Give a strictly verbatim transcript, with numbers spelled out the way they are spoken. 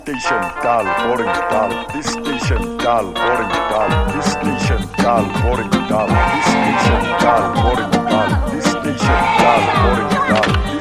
station dull, boring dull. This station dull, boring dull. This station dull, boring dull. This station dull, boring dull. This station dull, boring dull.